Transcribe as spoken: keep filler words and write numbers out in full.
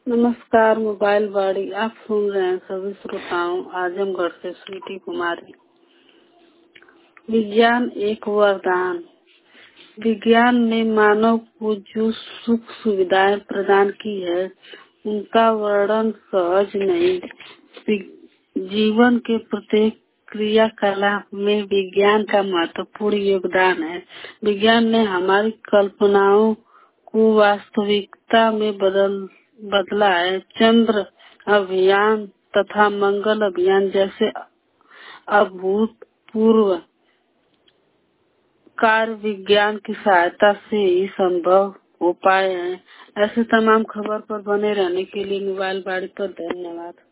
नमस्कार। मोबाइल बाड़ी आप सुन रहे हैं सभी श्रोताओं। आजमगढ़ से स्वीटी कुमारी। विज्ञान एक वरदान। विज्ञान ने मानव को जो सुख सुविधाएं प्रदान की है उनका वर्णन सहज नहीं। जीवन के प्रत्येक क्रियाकलाप में विज्ञान का महत्वपूर्ण योगदान है। विज्ञान ने हमारी कल्पनाओं को वास्तविकता में बदल बदला है। चंद्र अभियान तथा मंगल अभियान जैसे अभूतपूर्व कार्य विज्ञान की सहायता से ही संभव हो पाए हैं। ऐसे तमाम खबर पर बने रहने के लिए मोबाइल बाड़ी पर धन्यवाद।